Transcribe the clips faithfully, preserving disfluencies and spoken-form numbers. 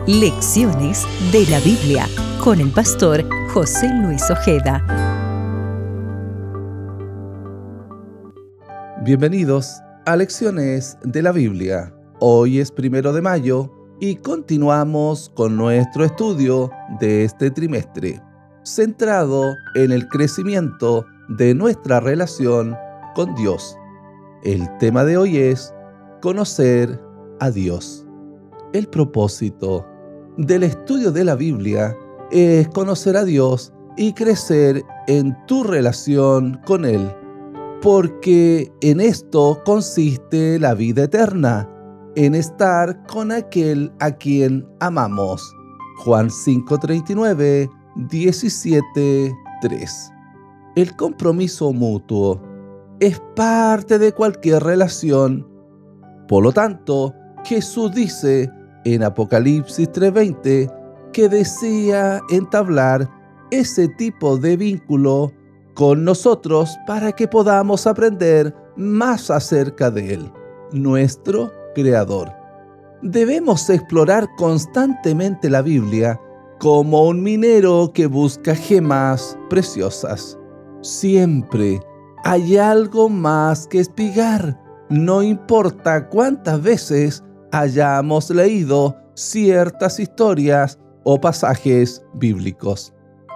Lecciones de la Biblia con el pastor José Luis Ojeda. Bienvenidos a Lecciones de la Biblia. Hoy es primero de mayo y continuamos con nuestro estudio de este trimestre, centrado en el crecimiento de nuestra relación con Dios. El tema de hoy es conocer a Dios. El propósito del estudio de la Biblia es conocer a Dios y crecer en tu relación con Él, porque en esto consiste la vida eterna, en estar con aquel a quien amamos. Juan cinco treinta y nueve, diecisiete tres. El compromiso mutuo es parte de cualquier relación. Por lo tanto, Jesús dice en Apocalipsis tres veinte que desea entablar ese tipo de vínculo con nosotros para que podamos aprender más acerca de Él, nuestro Creador. Debemos explorar constantemente la Biblia como un minero que busca gemas preciosas. Siempre hay algo más que espigar, no importa cuántas veces hayamos leído ciertas historias o pasajes bíblicos.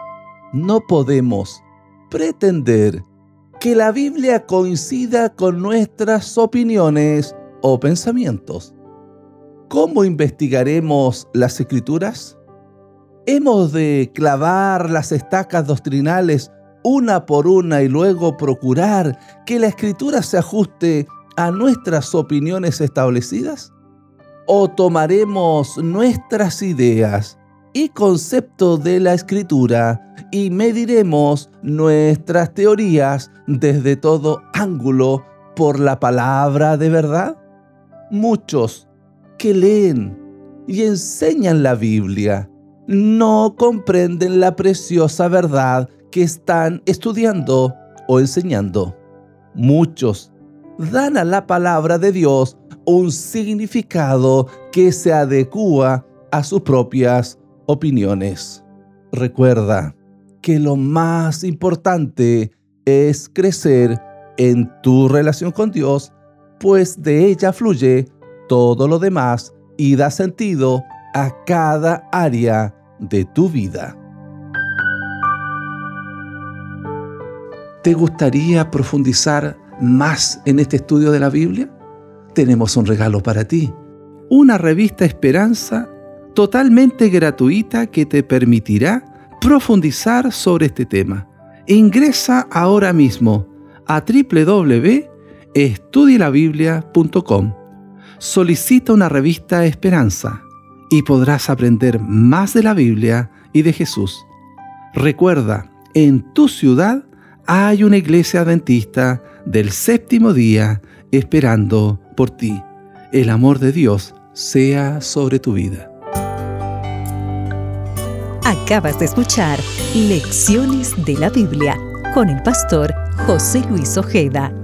No podemos pretender que la Biblia coincida con nuestras opiniones o pensamientos. ¿Cómo investigaremos las Escrituras? ¿Hemos de clavar las estacas doctrinales una por una y luego procurar que la Escritura se ajuste a nuestras opiniones establecidas? ¿O tomaremos nuestras ideas y conceptos de la Escritura y mediremos nuestras teorías desde todo ángulo por la palabra de verdad? Muchos que leen y enseñan la Biblia no comprenden la preciosa verdad que están estudiando o enseñando. Muchos dan a la palabra de Dios un significado que se adecúa a sus propias opiniones. Recuerda que lo más importante es crecer en tu relación con Dios, pues de ella fluye todo lo demás y da sentido a cada área de tu vida. ¿Te gustaría profundizar más en este estudio de la Biblia? Tenemos un regalo para ti. Una revista Esperanza totalmente gratuita que te permitirá profundizar sobre este tema. Ingresa ahora mismo a doble u doble u doble u punto estudie la biblia punto com. Solicita una revista Esperanza y podrás aprender más de la Biblia y de Jesús. Recuerda, en tu ciudad hay una iglesia adventista del séptimo día esperando por ti. El amor de Dios sea sobre tu vida. Acabas de escuchar Lecciones de la Biblia con el pastor José Luis Ojeda.